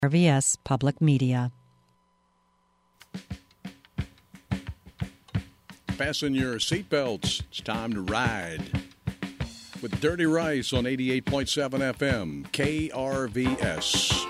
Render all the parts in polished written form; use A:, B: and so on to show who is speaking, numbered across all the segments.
A: RVS Public Media.
B: Fasten your seatbelts. It's time to ride. With Dirty Rice on 88.7 FM, KRVS.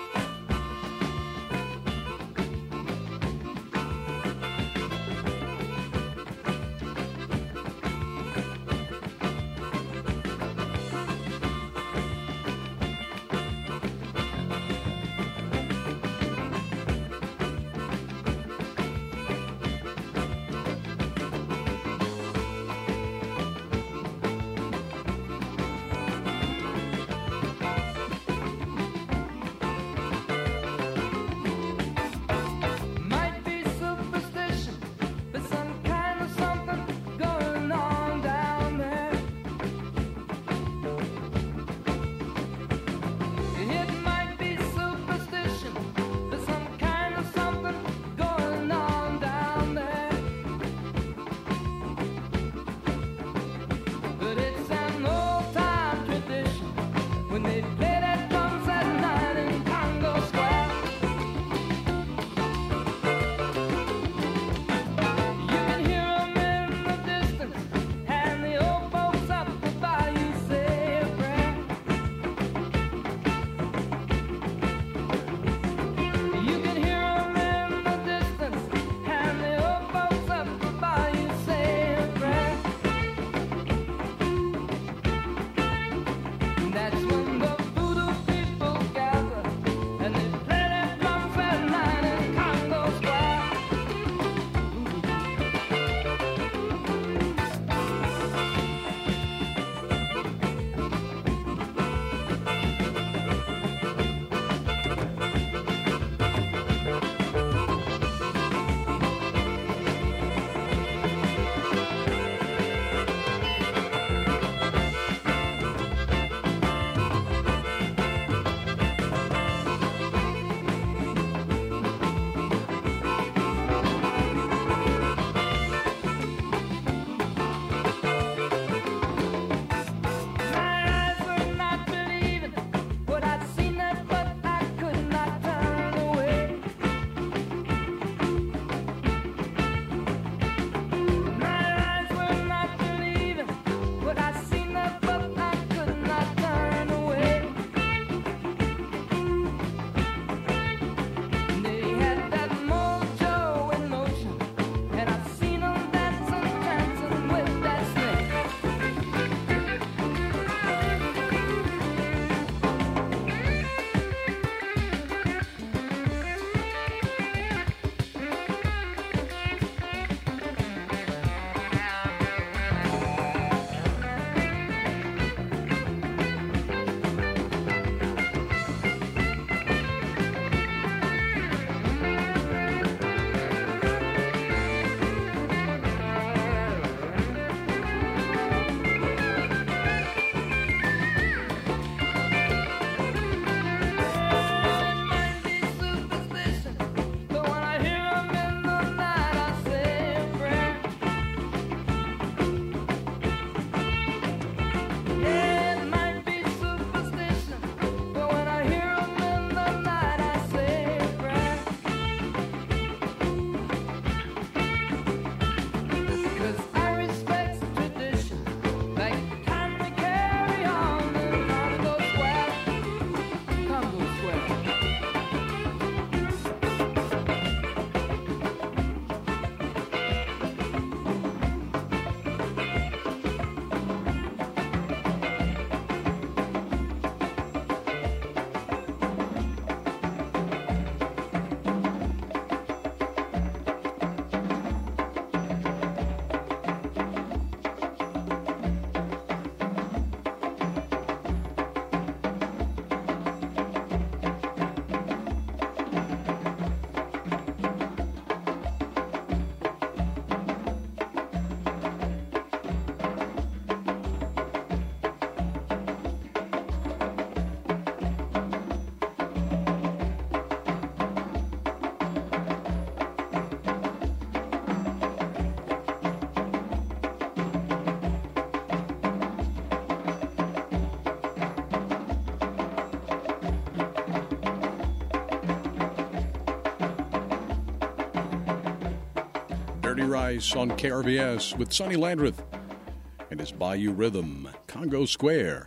B: Dirty Rice on KRVS with Sonny Landreth and his Bayou Rhythm, Congo Square.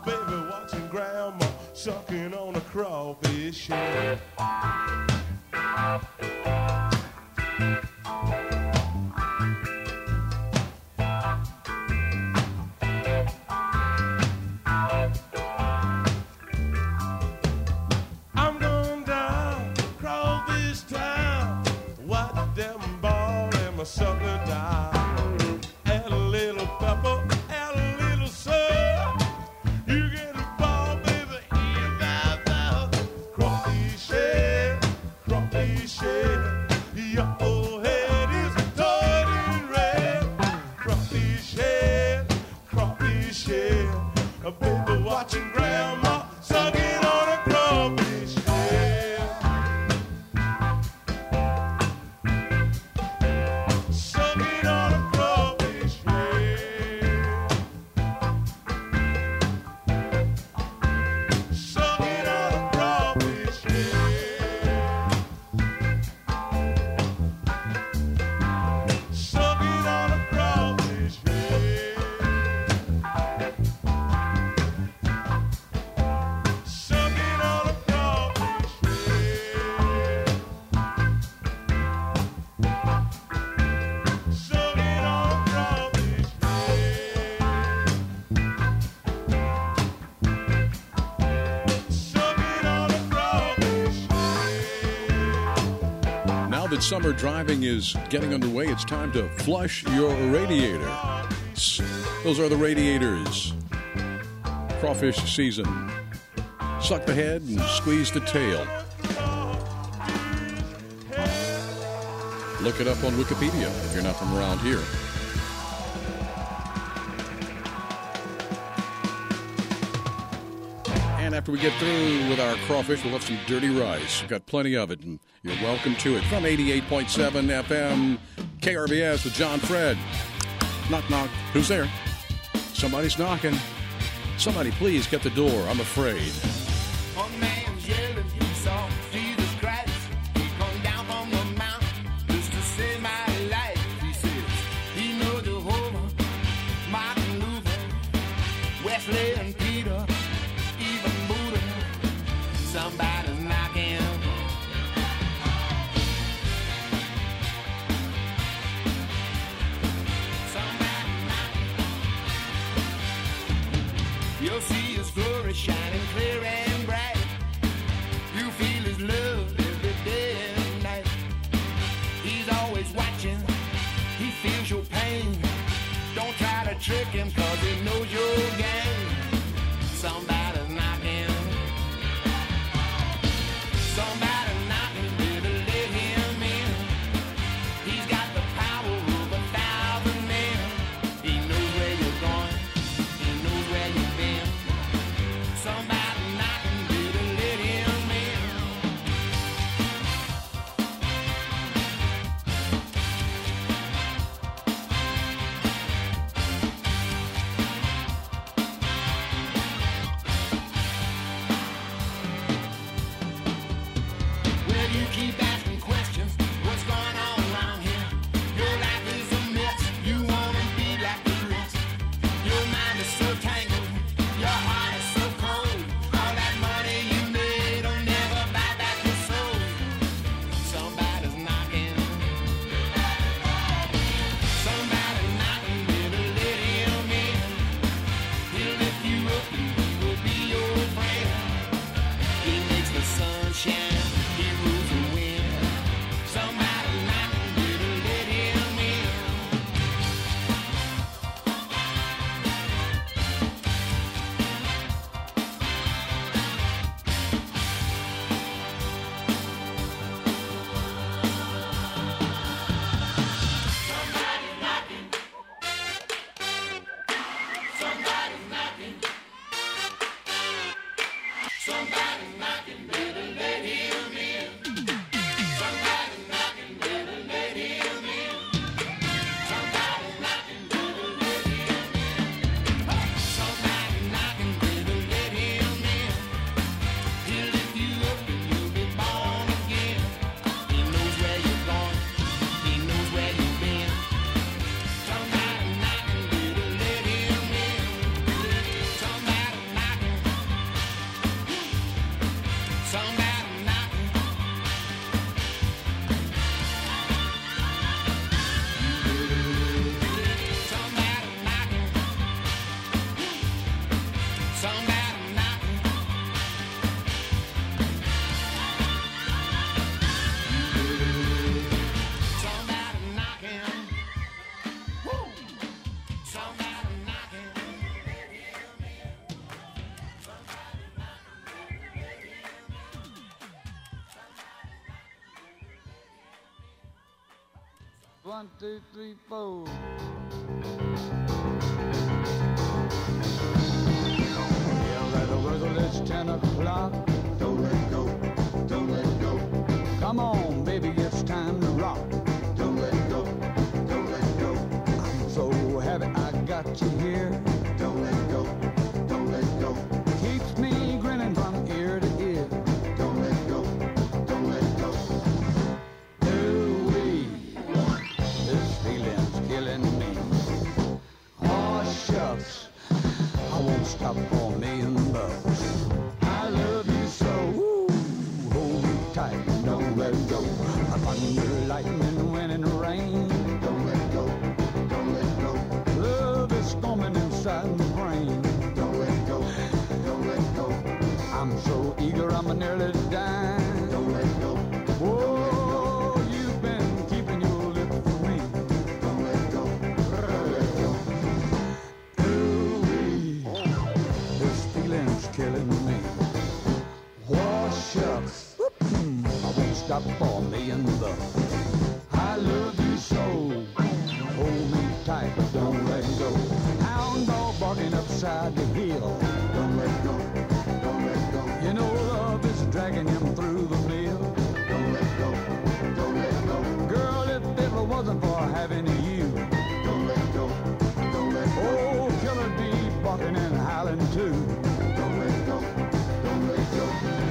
C: baby watching grandma sucking on a crawfish shell. I'm going down crawfish town, watch them ball and my sucker die. Add a little pepper, add a little salt. You get a ball, baby, you got that crawfish shell, crawfish shell. Your old head is turning red. Crawfish shell, crawfish shell. A baby watching grandma sucking on a crawfish shell. Sucking on a crawfish shell. Sucking on a crawfish shell. Sucking on a crawfish shell. Sucking on a crawfish shell. Sucking on a crawfish shell. Sucking on a crawfish shell.
B: Now that summer driving is getting underway, it's time to flush your radiator. Those are the radiators. Crawfish season. Suck the head and squeeze the tail. Look it up on Wikipedia if you're not from around here. And after we get through with our crawfish, we'll have some dirty rice. We've got plenty of it, and you're welcome to it. From 88.7 FM, KRBS with John Fred. Knock, knock. Who's there? Somebody's knocking. Somebody please get the door. I'm afraid.
D: One man's yelling, he saw Jesus Christ. He come down from the mountain just to save my life. He says, he knows Jehovah, Martin Luther, Wesley and Peter, even Buddha. Somebody's knocking. Somebody's knocking. You'll see his glory shining clear and bright. You feel his love every day and night. He's always watching. He feels your pain. Don't try to trick him, cause he knows your game. Somebody's knocking. Somebody's knocking, better let him in. He's got the power of 1,000 men. He knows where you're going. He knows where you've been. Somebody knocking, better let him in.
E: 1, 2, 3, 4. Yeah, let the whistle, it's 10 o'clock. Don't let go, don't let go. Come on, baby, it's time to rock. Don't let go, don't let go. I'm so happy I got you here. Don't let go, don't let go. Keeps me grinning from ear to ear. Don't let go, don't let go. Ooh-wee, this feeling's killing me. Oh, shucks, I won't stop for $1,000,000. I love you so. Ooh, hold me tight, don't let go. Thunder, lightning, wind, and rain. Don't let go, don't let go. Love is storming inside my brain. Don't let go, don't let go. I'm so eager, I'm nearly dying. Don't let go. Whoa, you've been keeping your lip for me. Don't let go, don't let go. Ooh-wee, this feeling's killing me. Whoa, shucks. I won't stop for $1,000,000. I love you so. Hold me tight, but don't let go. Hound dog barking upside the hill. Don't let go, don't let go. You know love is dragging him through the mill. Don't let go, don't let go. Girl, if it wasn't for having you. Don't let go, don't let go. Oh, killer bee barking and howling too. Don't let go, don't let go.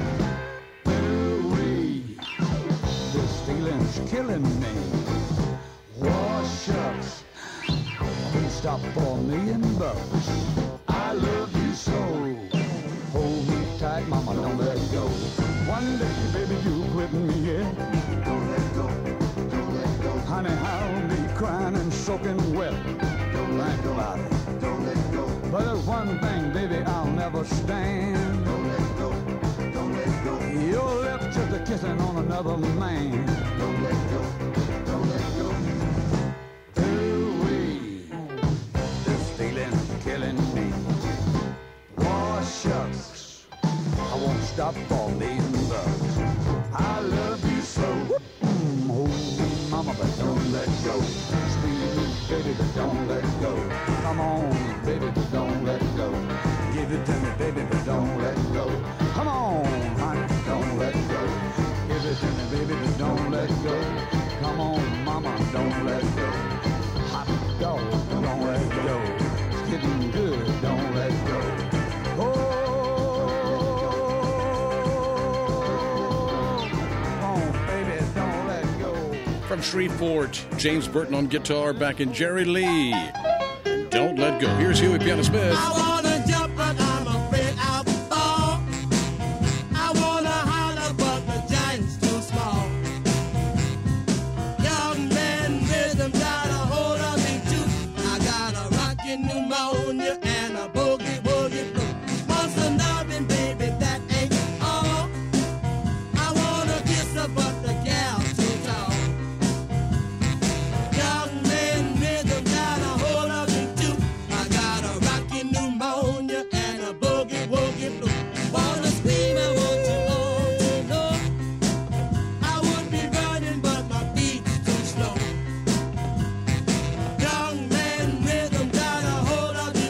E: This feeling's killing me. Whoa, shucks, I won't stop for $1,000,000. I love you so. Hold me tight, mama, don't let go. One day, baby, you quit me, yeah. Don't let go, don't let go. Honey, I'll be crying and soaking wet. Don't let go, don't let go. But there's one thing, baby, I'll never stand. Don't let go, don't let go. Your lips just a kissing on another man. Don't let go, don't let go. Ooh-wee, this feeling's killing me. Oh, shucks, I won't stop for $1,000,000. I love you so. Hold me, mama, but don't let go. Squeeze me, baby, but don't let go. Come on, baby, but don't let go. Give it to me, baby, but don't let go. Come on, honey, don't let go. Give it to me, baby, but don't let go. Come on, mama, don't let go. Hot dog, don't let go. It's getting good, don't let go. Oh, come on, baby, don't let go.
B: From Shreveport, James Burton on guitar, back in Jerry Lee. Don't let go. Here's Huey Piano Smith.
D: I wanna jump, but I'm afraid I'll fall. I wanna holler, but the giant's too small. Young man, rhythm got a hold of me too. I got a rockin' pneumonia and a boogie woogie blue. Want some loving, baby, that ain't all. I wanna kiss her, but the gal's too tall. Young man, rhythm got a hold of me too. I got a rockin' pneumonia and a boogie woogie blue. Wanna scream, I want you all to know. I would be running, but my beat's too slow. Young man, rhythm got a hold of me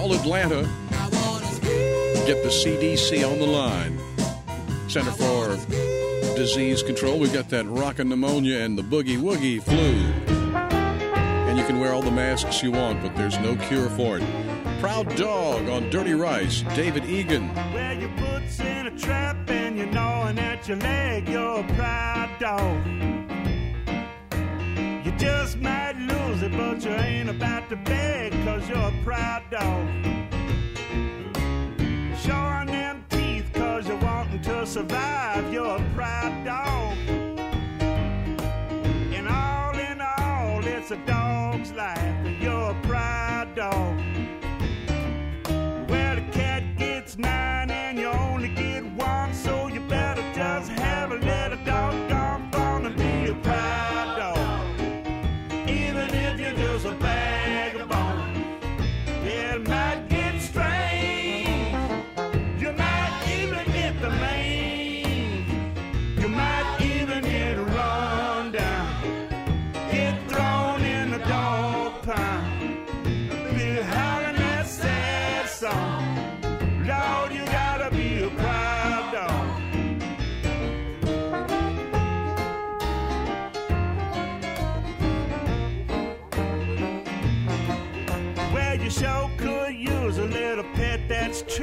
B: Call Atlanta. Get the CDC on the line. Center for Disease Control. We've got that rockin' pneumonia and the boogie woogie flu. And you can wear all the masks you want, but there's no cure for it. Proud Dog on Dirty Rice. David Egan.
F: Well, your foot's in a trap and you're gnawing at your leg. You're a proud dog. You just might lose it, but you ain't about to beg, 'cause you're a proud dog. Showing them teeth 'cause you're wanting to survive. You're a proud dog. And all in all, it's a dog's life, and you're a proud dog. Well, the cat gets 9 and you only get 1, so you better just have a little doggone fun and be a proud dog. Even if you're just a vagabond, yeah, it might get strange. You might even get the mange. You might even get run down, get thrown in the dog pound, be howling that sad song. Lord, you gotta be a proud dog. Well, you sure could use a little pet, that's true.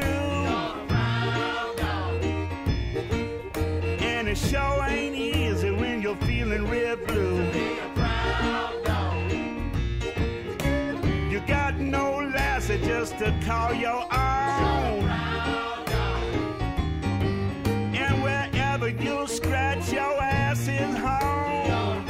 F: And it sure ain't easy when you're feeling real blue. You got no lassie just to call your own. And wherever you scratch, your ass is home.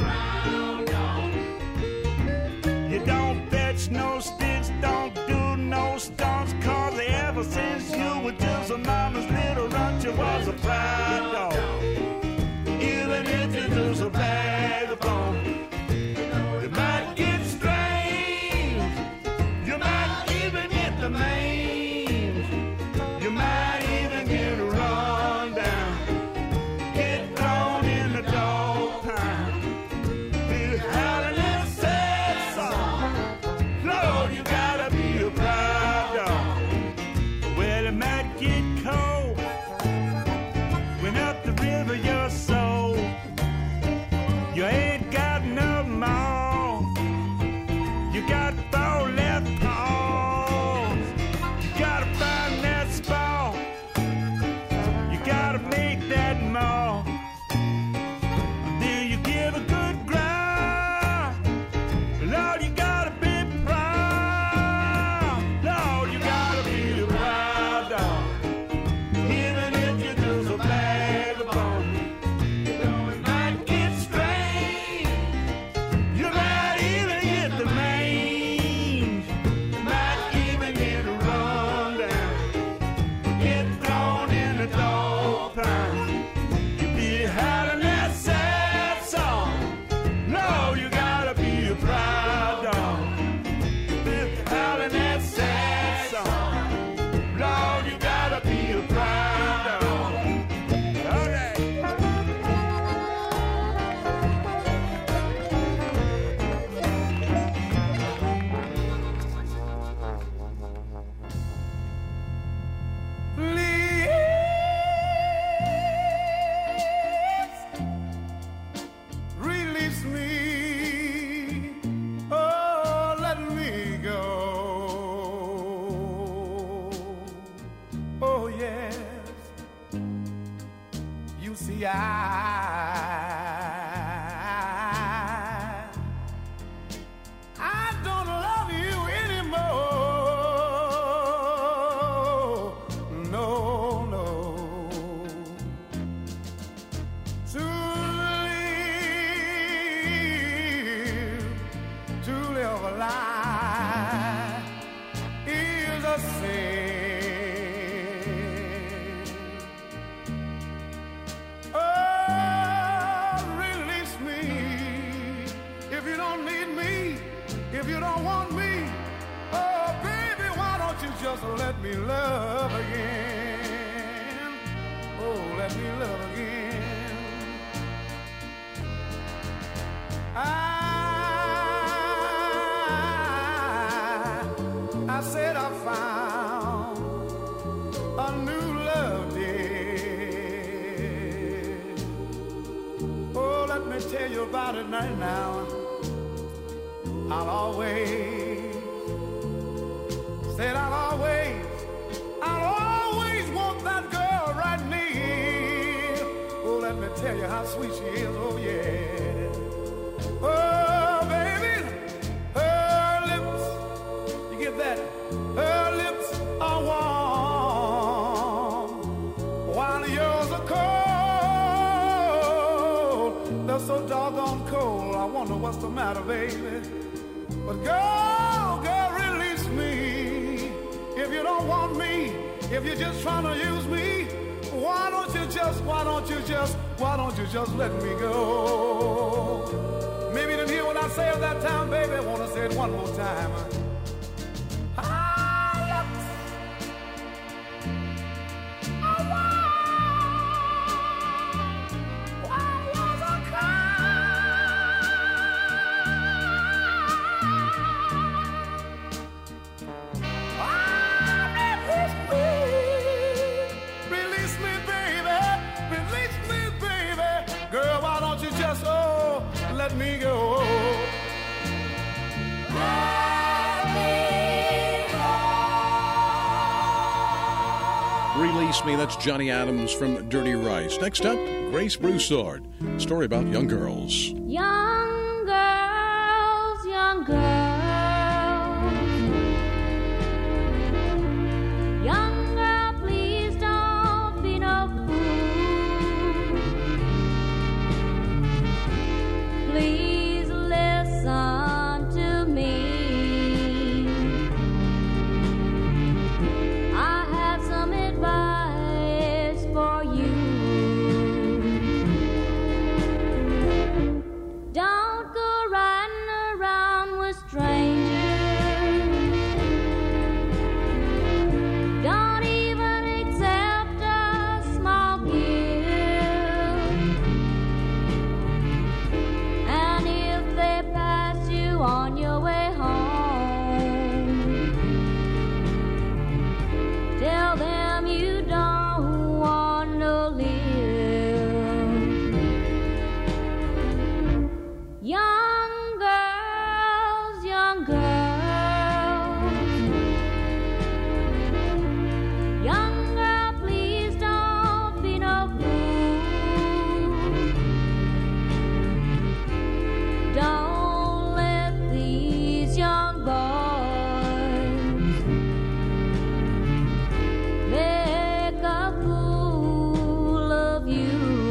F: You don't fetch no sticks, don't do no stunts, 'cause ever since you were just a mama's little runt, you was a proud dog. Even if you lose a bag of bone, you might get strange. You might even get the mange. You might even get run down, get thrown in the dog pound, be howling that sad song. Lord, you gotta be a proud dog. Well, it might get cold when up the river your soul. You ain't got no more. You got 4 left paws. You gotta find that spot. You gotta make that more. Then you give a good ground. Lord, you gotta be proud. Lord, you gotta be a proud dog. Even if you lose a bag of bone, you know it might get strange. You might even get the mange. You might even get run down, get thrown in the dog pound. You be howling that sad song. No, you gotta be a proud dog. You be howling that sad song. Lord, you gotta be a proud dog. Okay. Please release me. Oh, let me go. Oh, yes. You see, I don't love you anymore. No, no. To live a lie is a sin. Oh, release me if you don't need me, if you don't want me. Oh, baby, why don't you just let me love again? Oh, let me love again. I said I found tell you about it right now. I'll always want that girl right near. Oh, let me tell you how sweet she is, oh yeah. Oh, baby, her lips, you get that? Her lips are warm, while yours are cold. They're so doggone cold, I wonder what's the matter, baby. But girl, release me. If you don't want me, if you're just trying to use me, why don't you just let me go? Maybe you didn't hear what I said at that time, baby. I want to say it one more time. Let me go.
B: Release Me, that's Johnny Adams from Dirty Rice. Next up, Grace Broussard. Story about young girls.
G: Young girls, young girls. Young girl, please don't be no fool. Please listen to me. I have some advice for you. Don't go riding around with strangers. Don't even accept a small gift. And if they pass you on your way home, tell them you don't want to live. Young girls, young girls. Young girl, please don't be no fool. Don't let these young boys make a fool of you.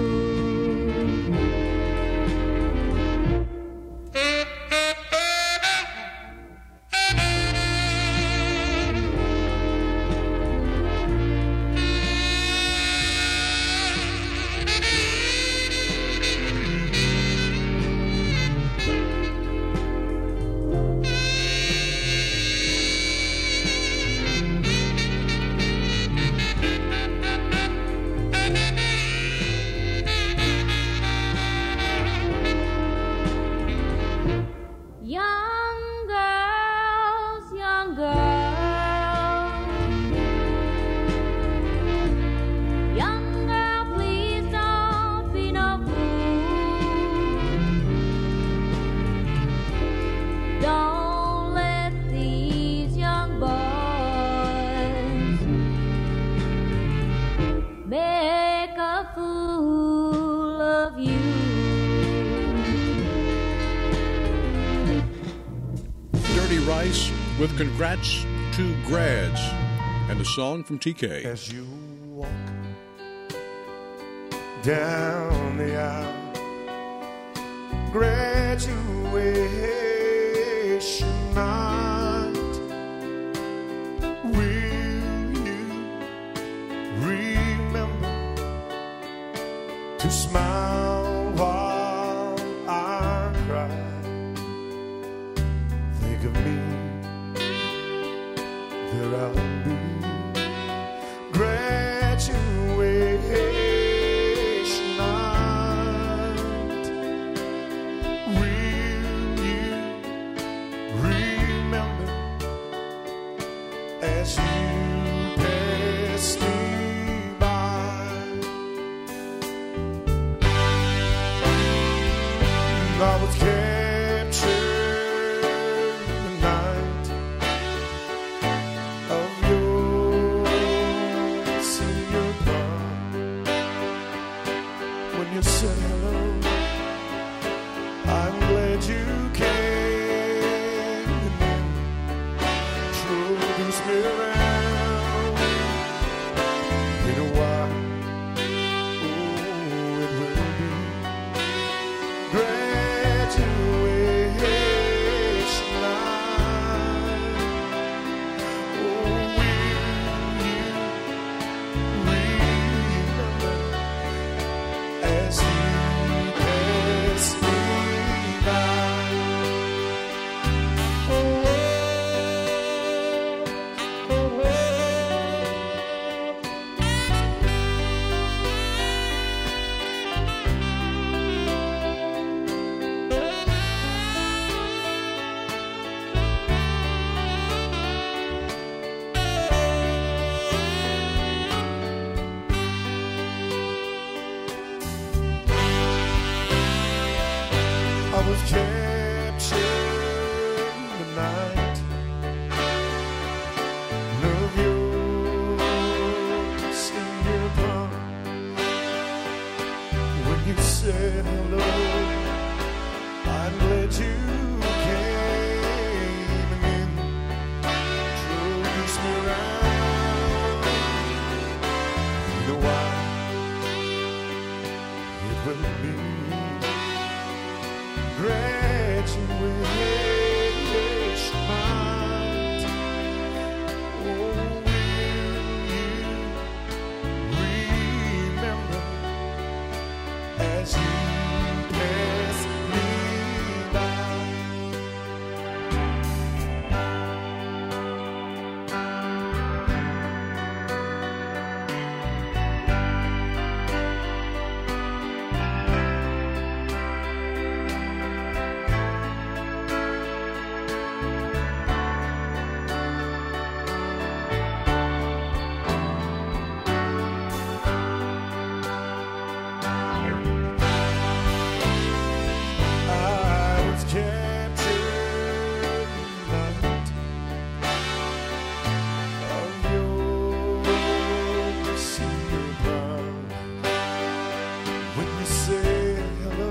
G: Young girls, young girls. Young girl, please don't be no fool. Don't let these young boys make a fool of you.
B: Dirty Rice with Congrats to Grads and a song from TK.
C: As you walk down the aisle, graduation night, will you remember to smile while I cry? Think of me, there I'll be. Graduation night, will you remember as you pass me by? was captured in the night. Love yours in your palm. When you said hello, I'm glad you came and then introduced me around. You know why? It will be graduation night. Oh, will you remember as you pass me by? I was captured in the night of your secret love. When you said hello,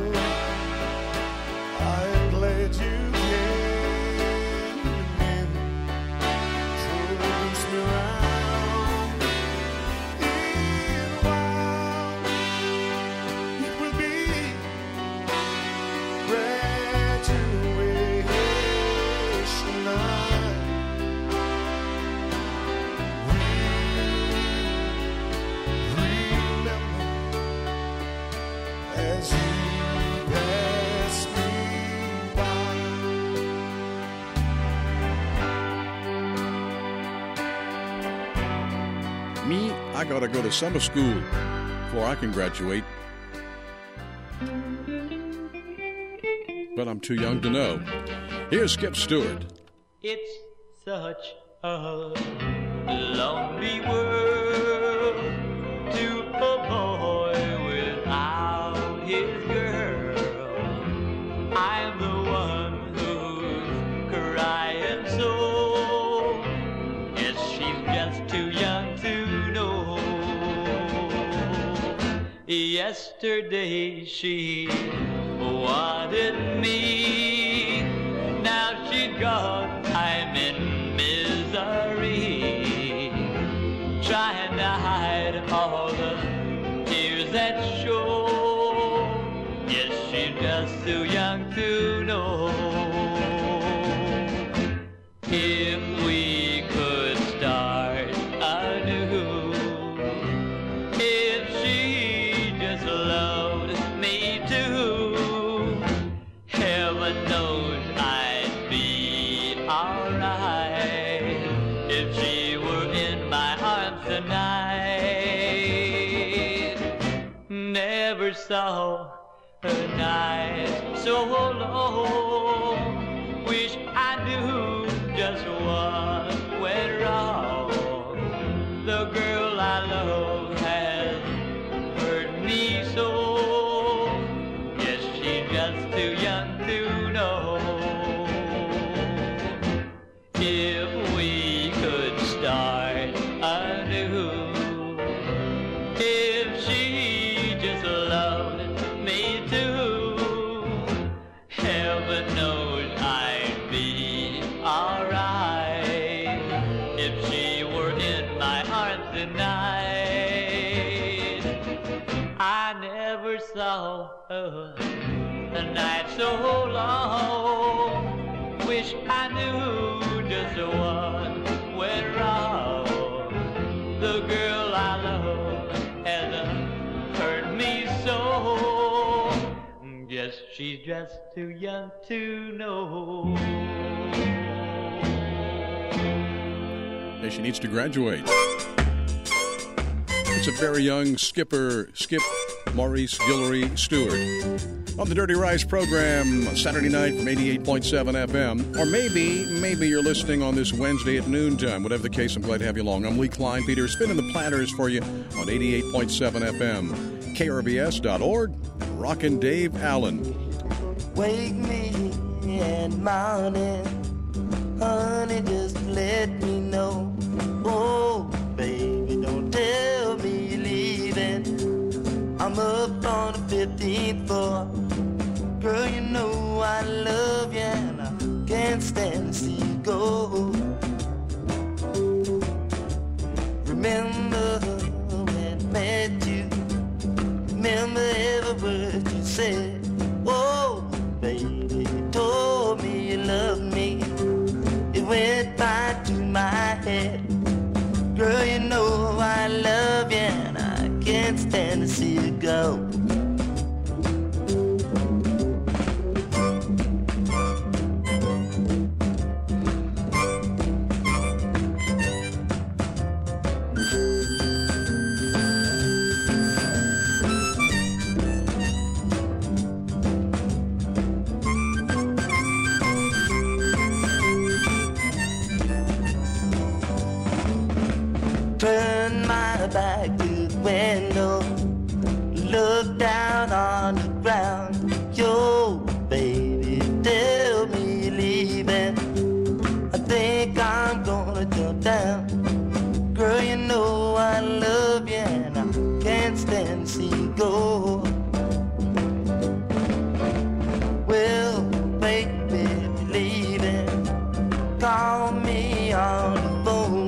C: I'm glad you came and introduced me around. In a while, it will be graduation night. Remember as you pass me by.
B: Me, I gotta go to summer school before I can graduate. But I'm too young to know. Here's Skip Stewart.
H: It's such a lonely world to a boy without his girl. I'm the one who's crying so. Yes, she's just too young to know. Yesterday she wanted me. Now she's gone, I'm in misery, trying to hide all the tears that show. Yes, she's just too young to know. If we could start anew, if she just loved me too, heaven knows I'd be alright if she were in my arms tonight. Never saw a night so long. Wish I knew just what went wrong. The girl I love has hurt me so. Yes, she's just too young to know. If we could start anew, if she just loved me too, heaven knows I'd be alright if she were in my arms tonight. I never saw a night so long. Wish I knew just what went wrong. The girl I love has hurt me so. Yes, she's just too young to know.
B: Hey, she needs to graduate. It's a very young Skip Maurice Guillory Stewart on the Dirty Rice program Saturday night from 88.7 FM. Or maybe you're listening on this Wednesday at noontime. Whatever the case, I'm glad to have you along. I'm Lee Klein Peter, spinning the platters for you on 88.7 FM, KRBS.org, and Rockin' Dave Allen.
I: wake me in the morning. Honey, just let me know. Oh, baby, don't tell me you're leaving. I'm up on the 15th floor. Girl, you know I love you and I can't stand to see you go. Remember when I met you. Remember every word you said. Oh, baby, you told me you loved me. It went right to my head. Girl, you know I love you and I can't stand to see you go. Turn my back to the window, look down on the ground. Yo, baby, tell me you're leaving. I think I'm gonna jump down. Girl, you know I love you and I can't stand to see you go. Well, baby, if you're leaving, call me on the phone.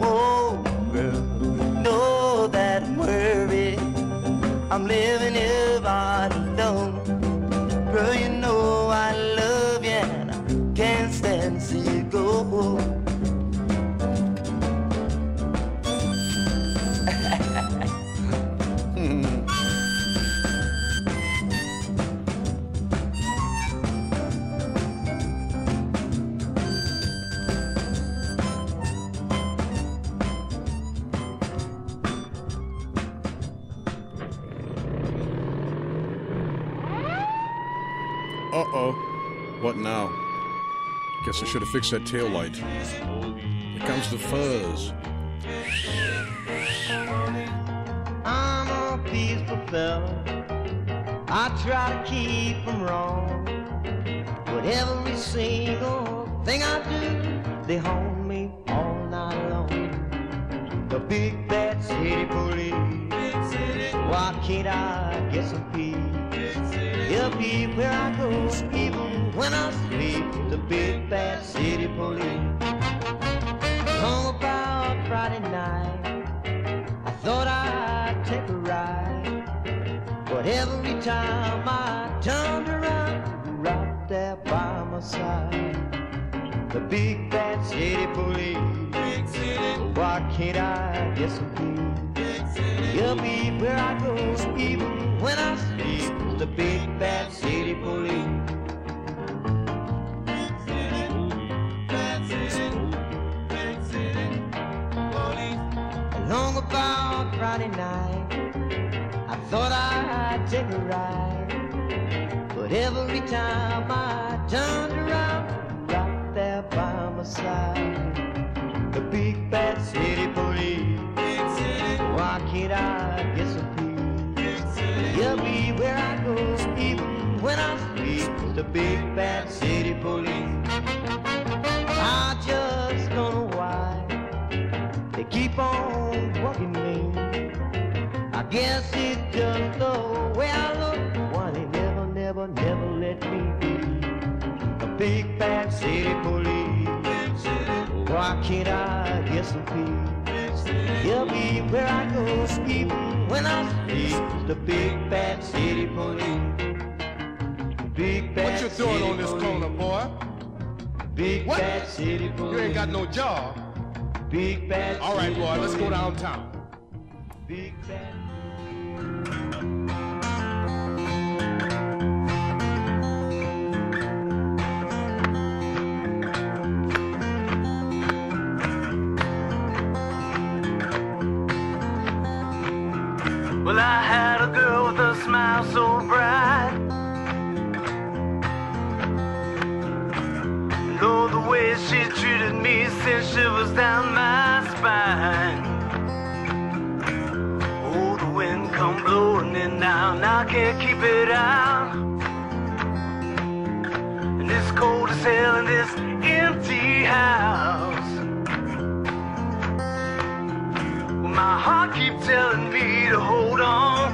I: Know that I'm worried. I'm living here all alone. Girl, you know I love you and I can't stand to see you go.
B: Uh-oh. What now? Guess I should have fixed that tail light. Here comes the fuzz.
I: I'm a peaceful fella. I try to keep from wrong. But every single thing I do, they hold me all night long. The big bad city police. Why can't I get some peace? They'll be where I go, even when I sleep. The big bad city police. Home about Friday night, I thought I'd take a ride, but every time I turned around, you're right there by my side. The big bad city police. Why can't I get some peace? You'll be where I go, even when I sleep. The big bad city police. Along about Friday night, I thought I'd take a ride, but every time I turned around, right there by my side. The big bad city police. Why can't I get some peace? You'll be where I go, even when I sleep. The big bad city police. I just don't know why they keep on bugging me. I guess it's just the way I look. Why they never let me be. The big bad city police. Why can't I get some peace? You'll be where I go, even when I sleep. The big bad city police. Big bad
C: What you doing on this corner, boy?
I: Big
C: What?
I: bad city police.
C: You ain't got no job.
I: Big bad.
C: All right,
I: city
C: boy, let's go
I: police.
C: downtown.
I: Big bad.
H: Well, I had a girl with a smile so bright. Know the way she treated me since she was down my spine. Oh, the wind come blowing in now, and I can't keep it out.
J: as hell in this empty house. Well, my heart keeps telling me to hold on.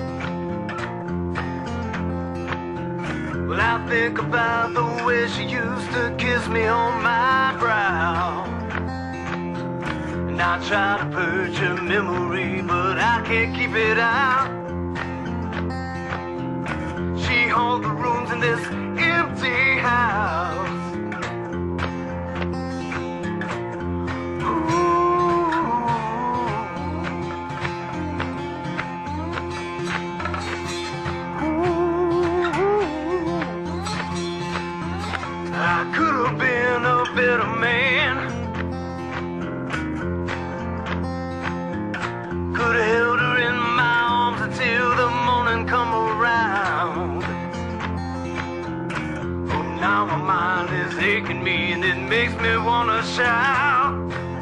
J: Well, I think about the way she used to kiss me on my brow. And I try to purge her memory, but I can't keep it out. She haunts the rooms in this empty house. I could have been a better man. Could have held her in my arms until the morning come around. Oh, now my mind is aching me and it makes me wanna shout.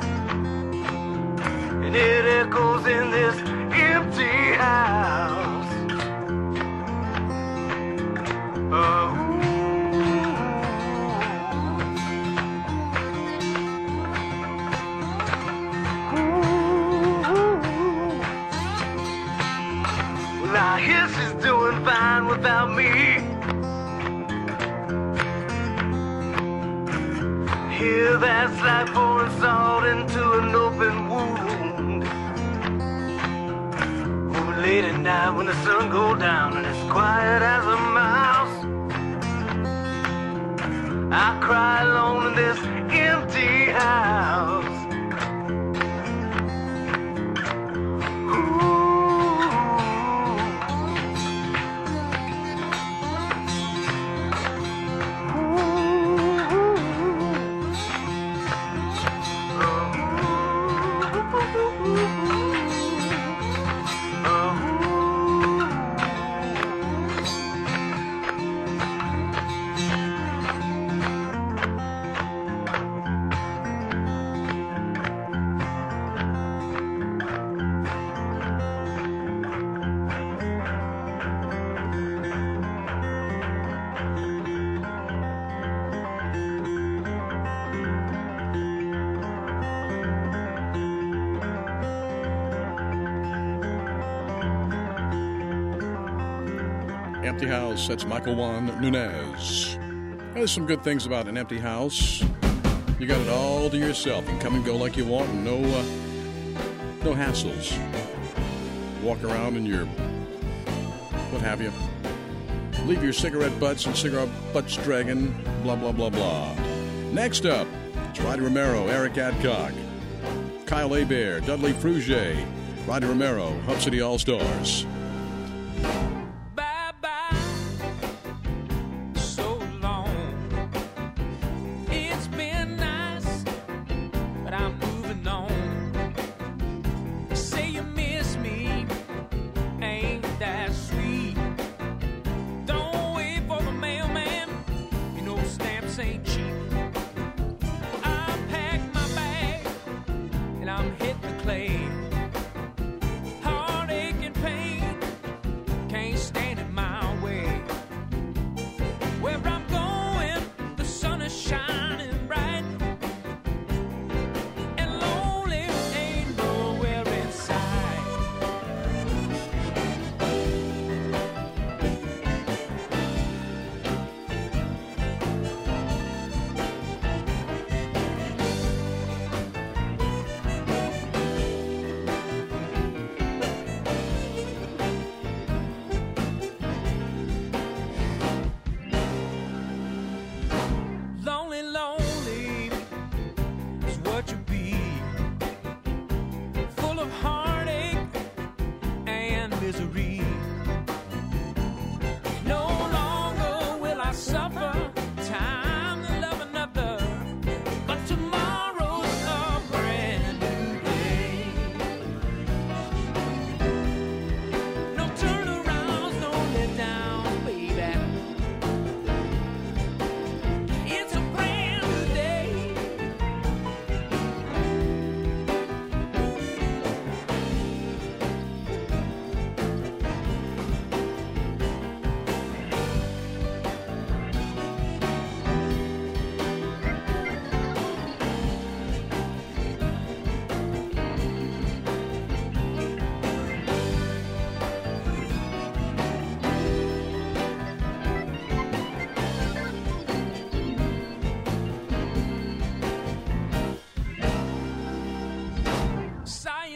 J: And it echoes in this empty house. Oh. I hear she's doing fine without me. Hear that's like pouring salt into an open wound. Oh, late at night when the sun goes down and it's quiet as a mouse, I cry alone in this empty house.
B: Empty House, that's Michael Juan Nunez. There's some good things about an empty house. You got it all to yourself. You can come and go like you want and no hassles. Walk around in your what have you. Leave your cigarette butts and cigarette butts dragging, blah, blah, blah, blah. Next up, it's Roddy Romero, Eric Adcock, Kyle Hebert, Dudley Frugier, Roddy Romero, Hub City All-Stars.
K: Heartache and pain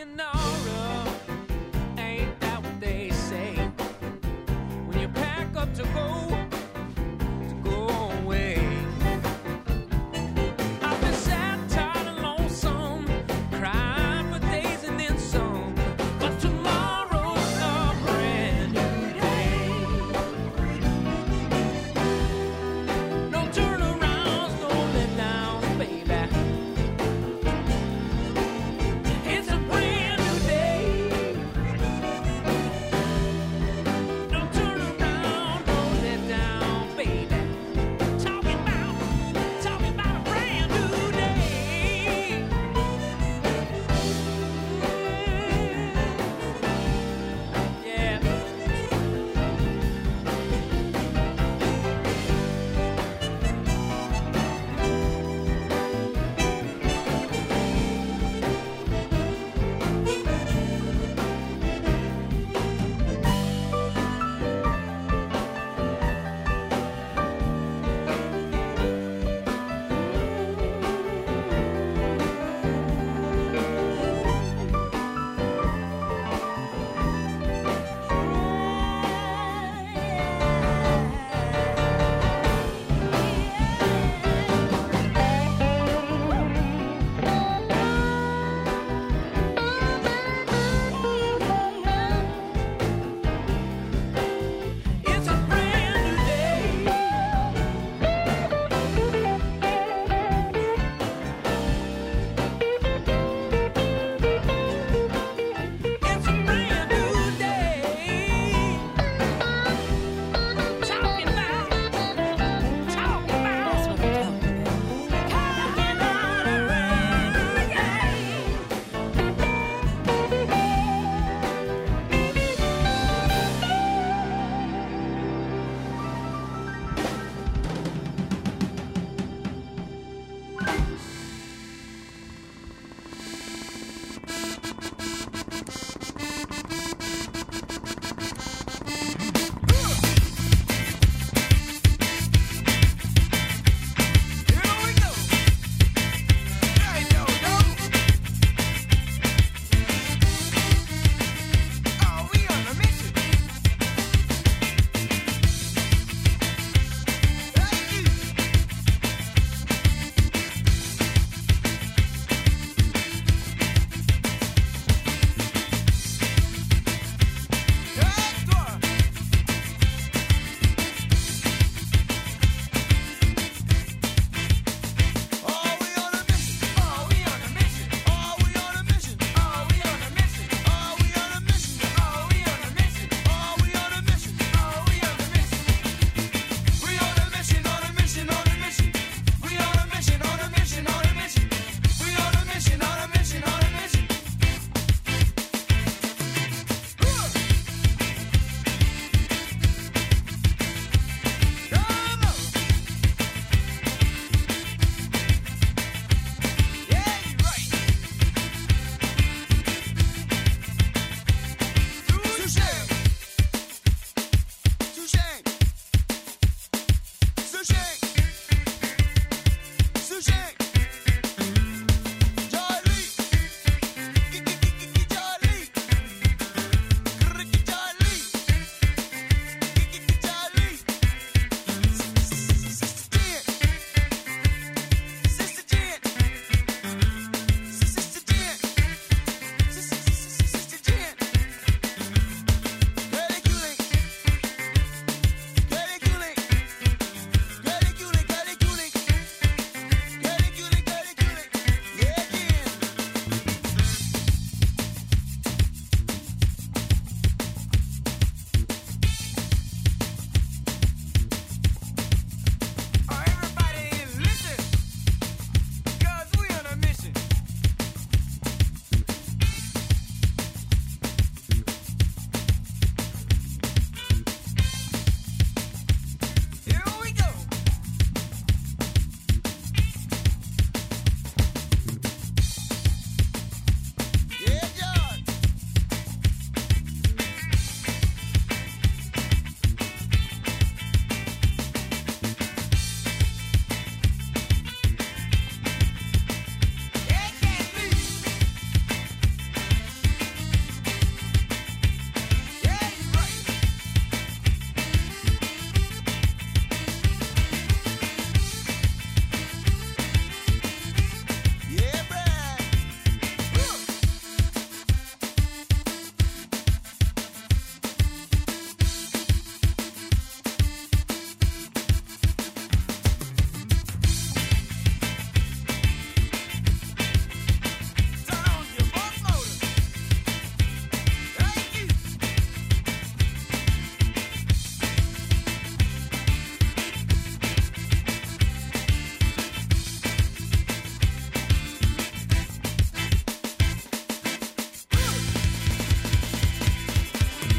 K: sayonara. Ain't that what they say? When you pack up to go away. I've been sad, tired, and lonesome, crying for days and then some. But tomorrow's a brand new day. No turnarounds, no letdowns, baby. It's a brand new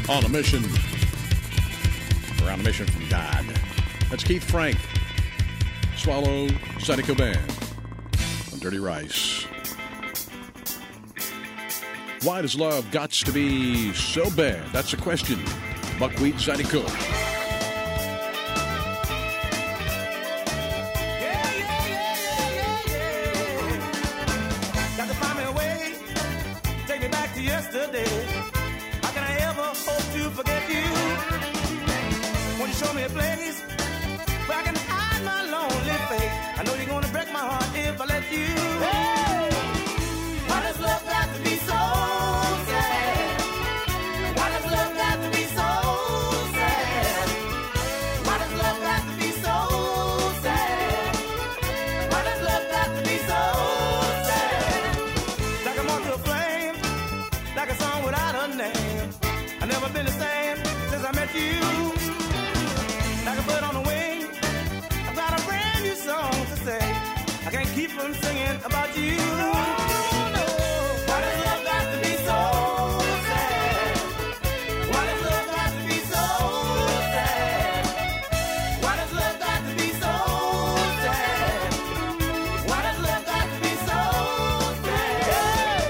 B: On a mission. We're on a mission from God. That's Keith Frank. Swallow Zydeco Band on Dirty Rice. Why does love gots to be so bad? That's a question. Buckwheat Zydeco.
F: Got to find me a way, take me back to yesterday. How can I ever hope to forget you? Won't you show me a place where I can hide my lonely face? I know you're gonna break my heart if I let you. Hey! Why does love got to be so sad? Why does love got to be so sad? Why does love got to be so sad? Why does love got to be so sad? Like a moth to a flame, like a song without a name. I've never been the same since I met you. Like a bird on the wing, I've got a brand new song to say. I can't keep from singing about you. No, no. Why does love got to be so sad? Why does love got to be so sad? Why does love got to be so sad? Why does love got to be so sad?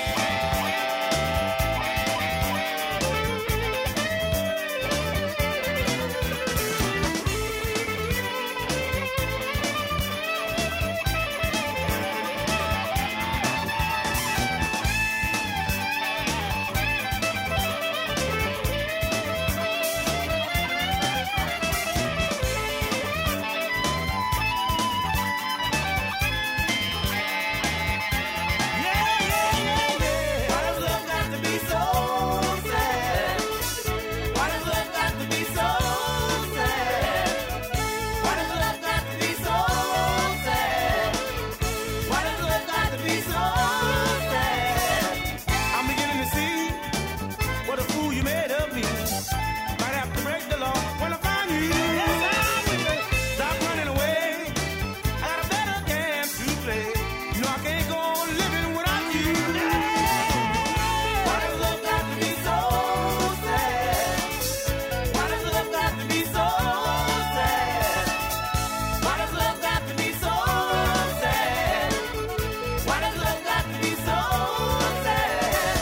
F: Why does love got to be so sad? Why does love got to be so sad? Why does love got to be so sad? Why does love got to be so sad? I'm beginning to see what a fool you made of me. Might have to break the law when I find you. Stop running away. I got a better game to play. You know I can't go on living without you. Why does love got to be so sad? Why does love got to be so sad? Why does love got to be so sad? Why does love got to be so sad?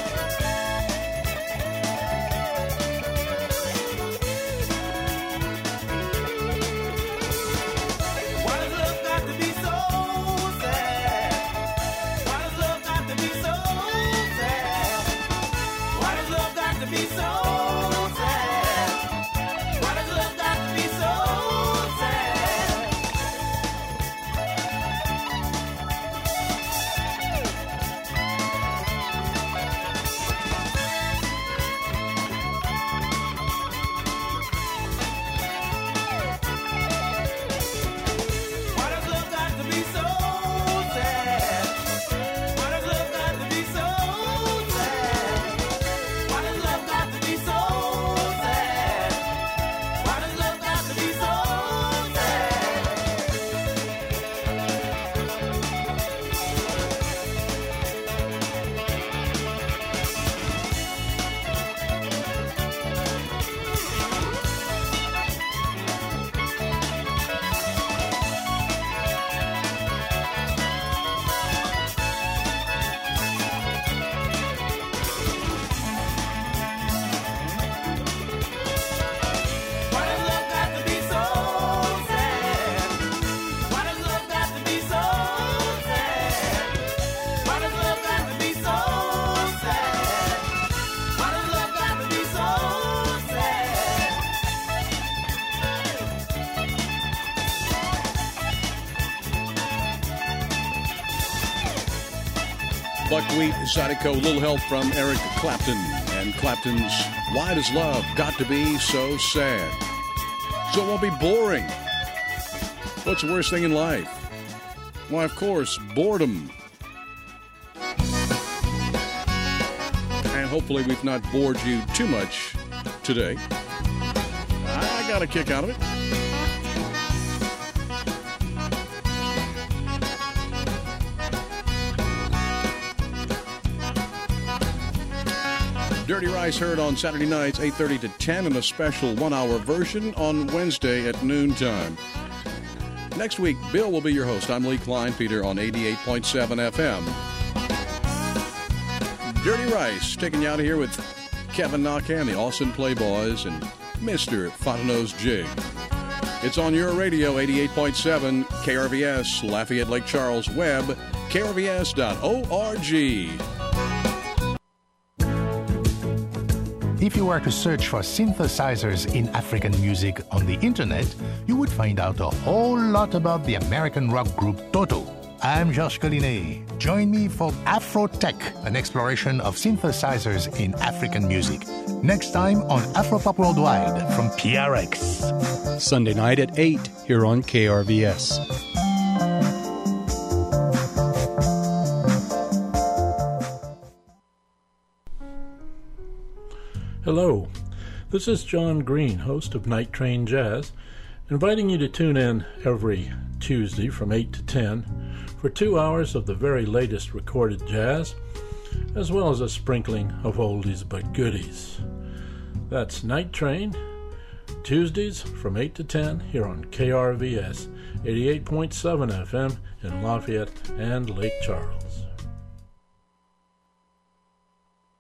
F: Why does love got to be so sad? Why does love got to be so sad? Why does love got to be so sad? Why does love got to be so sad? Why does love got to be so sad? Why does love got to be so sad? Why does love got to be so sad? Why does love got to be so sad? Why does love got to be so sad? Why does love got to be so sad? Why does love got to be so sad? Why does love got to be so sad?
B: Buckwheat Zydeco, little help from Eric Clapton and Clapton's Why Does Love Got to Be So Sad? So it won't be boring. What's the worst thing in life? Why, of course, boredom. And hopefully we've not bored you too much today. I got a kick out of it. Dirty Rice heard on Saturday nights, 8:30 to 10, and a special 1-hour version on Wednesday at noontime. Next week, Bill will be your host. I'm Lee Kleinpeter on 88.7 FM. Dirty Rice taking you out of here with Kevin Knockham, the Austin Playboys, and Mr. Fontenot's Jig. It's on your radio, 88.7 KRVS, Lafayette Lake Charles, web, krvs.org.
L: If you were to search for synthesizers in African music on the internet, you would find out a whole lot about the American rock group Toto. I'm Georges Collinet. Join me for Afro-Tech, an exploration of synthesizers in African music. Next time on Afropop Worldwide from PRX.
M: Sunday night at 8 here on KRVS.
N: Hello, this is John Green, host of Night Train Jazz, inviting you to tune in every Tuesday from 8 to 10 for 2 hours of the very latest recorded jazz, as well as a sprinkling of oldies but goodies. That's Night Train, Tuesdays from 8 to 10 here on KRVS 88.7 FM in Lafayette and Lake Charles.